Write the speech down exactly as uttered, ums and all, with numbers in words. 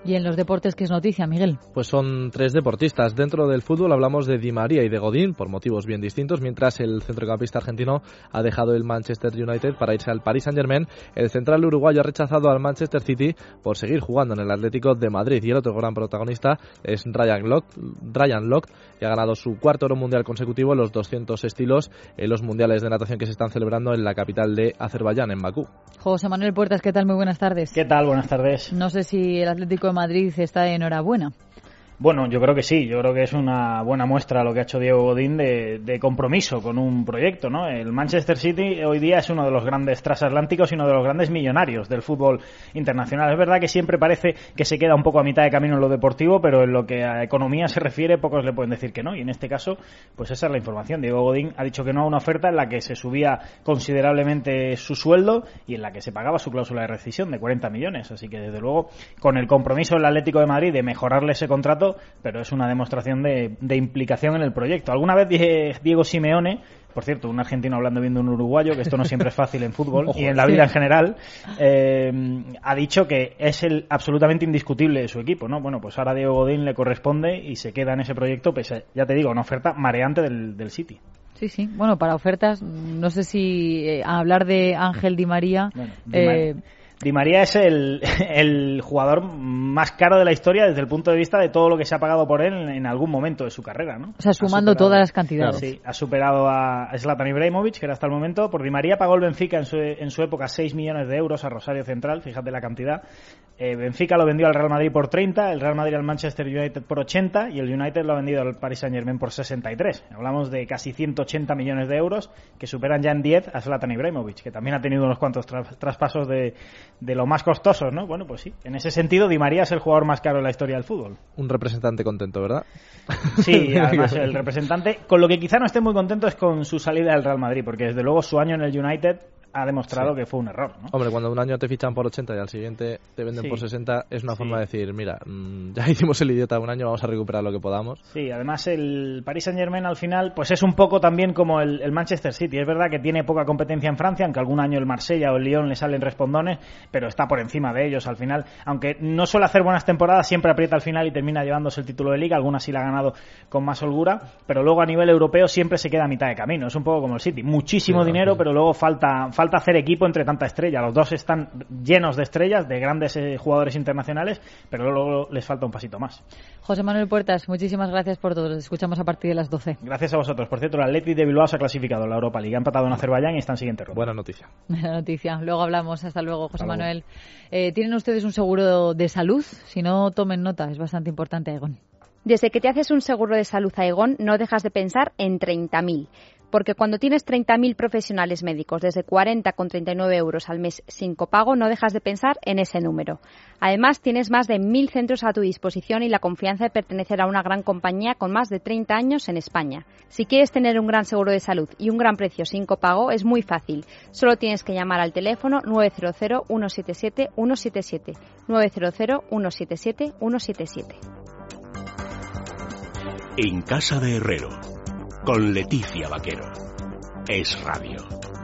Y en los deportes, ¿qué es noticia, Miguel? Pues son tres deportistas. Dentro del fútbol hablamos de Di María y de Godín, por motivos bien distintos, mientras el centrocampista argentino ha dejado el Manchester United para irse al Paris Saint-Germain. El central uruguayo ha rechazado al Manchester City por seguir jugando en el Atlético de Madrid. Y el otro gran protagonista es Ryan Lochte, Ryan Lochte, que ha ganado su cuarto oro mundial consecutivo en los doscientos estilos en los mundiales de natación que se están celebrando en la capital de Azerbaiyán, en Bakú. José Manuel Puertas, ¿qué tal? Muy buenas tardes. ¿Qué tal? Buenas tardes. No sé si el Atlético de Madrid está enhorabuena. Bueno, yo creo que sí, yo creo que es una buena muestra lo que ha hecho Diego Godín de, de compromiso con un proyecto, ¿no? El Manchester City hoy día es uno de los grandes transatlánticos y uno de los grandes millonarios del fútbol internacional. Es verdad que siempre parece que se queda un poco a mitad de camino en lo deportivo, pero en lo que a economía se refiere, pocos le pueden decir que no, y en este caso, pues esa es la información. Diego Godín ha dicho que no a una oferta en la que se subía considerablemente su sueldo y en la que se pagaba su cláusula de rescisión de cuarenta millones, así que desde luego, con el compromiso del Atlético de Madrid de mejorarle ese contrato, pero es una demostración de, de implicación en el proyecto. Alguna vez dije Diego Simeone, por cierto, un argentino hablando bien de un uruguayo, que esto no siempre es fácil en fútbol y en la vida en general, eh, ha dicho que es el absolutamente indiscutible de su equipo, ¿no? Bueno, pues ahora a Diego Godín le corresponde y se queda en ese proyecto, pese, ya te digo, una oferta mareante del, del City. Sí, sí. Bueno, para ofertas, no sé si eh, hablar de Ángel Di María... Bueno, Di María. Eh, Di María es el, el jugador más caro de la historia desde el punto de vista de todo lo que se ha pagado por él en, en algún momento de su carrera, ¿no? O sea, sumando superado, todas las cantidades. Sí, ha superado a Zlatan Ibrahimovic, que era hasta el momento. Por Di María pagó el Benfica en su, en su época seis millones de euros a Rosario Central, fíjate la cantidad. Eh, Benfica lo vendió al Real Madrid por treinta, el Real Madrid al Manchester United por ochenta y el United lo ha vendido al Paris Saint-Germain por sesenta y tres. Hablamos de casi ciento ochenta millones de euros, que superan ya en diez a Zlatan Ibrahimovic, que también ha tenido unos cuantos tra- traspasos de, de lo más costosos, ¿no? Bueno, pues sí, en ese sentido Di María es el jugador más caro de la historia del fútbol. Un representante contento, ¿verdad? Sí, además el representante, con lo que quizá no esté muy contento es con su salida del Real Madrid, porque desde luego su año en el United ha demostrado sí. que fue un error, ¿no? Hombre, cuando un año te fichan por ochenta y al siguiente te venden sí. por sesenta, es una forma sí. de decir, mira, mmm, ya hicimos el idiota un año, vamos a recuperar lo que podamos. Sí, además el Paris Saint-Germain al final pues es un poco también como el, el Manchester City. Es verdad que tiene poca competencia en Francia, aunque algún año el Marsella o el Lyon le salen respondones, pero está por encima de ellos al final. Aunque no suele hacer buenas temporadas, siempre aprieta al final y termina llevándose el título de Liga. Algunas sí la ha ganado con más holgura, pero luego a nivel europeo siempre se queda a mitad de camino. Es un poco como el City. Muchísimo sí, dinero, sí. pero luego falta, falta hacer equipo entre tanta estrella. Los dos están llenos de estrellas, de grandes eh, jugadores internacionales, pero luego les falta un pasito más. José Manuel Puertas, muchísimas gracias por todo. Les escuchamos a partir de las doce. Gracias a vosotros. Por cierto, el Athletic de Bilbao se ha clasificado en la Europa League. Ha empatado en Azerbaiyán y está en siguiente ronda. Buena noticia. Buena noticia. Luego hablamos. Hasta luego, José Hasta Manuel. Eh, ¿Tienen ustedes un seguro de salud? Si no, tomen nota. Es bastante importante, Aegon. Desde que te haces un seguro de salud Aegon, no dejas de pensar en treinta mil. Porque cuando tienes treinta mil profesionales médicos desde cuarenta con treinta y nueve euros al mes sin copago, no dejas de pensar en ese número. Además, tienes más de mil centros a tu disposición y la confianza de pertenecer a una gran compañía con más de treinta años en España. Si quieres tener un gran seguro de salud y un gran precio sin copago, es muy fácil. Solo tienes que llamar al teléfono nueve cero cero, uno siete siete, uno siete siete. nueve cero cero, uno siete siete, uno siete siete. En Casa de Herrero, con Leticia Vaquero. Es Radio.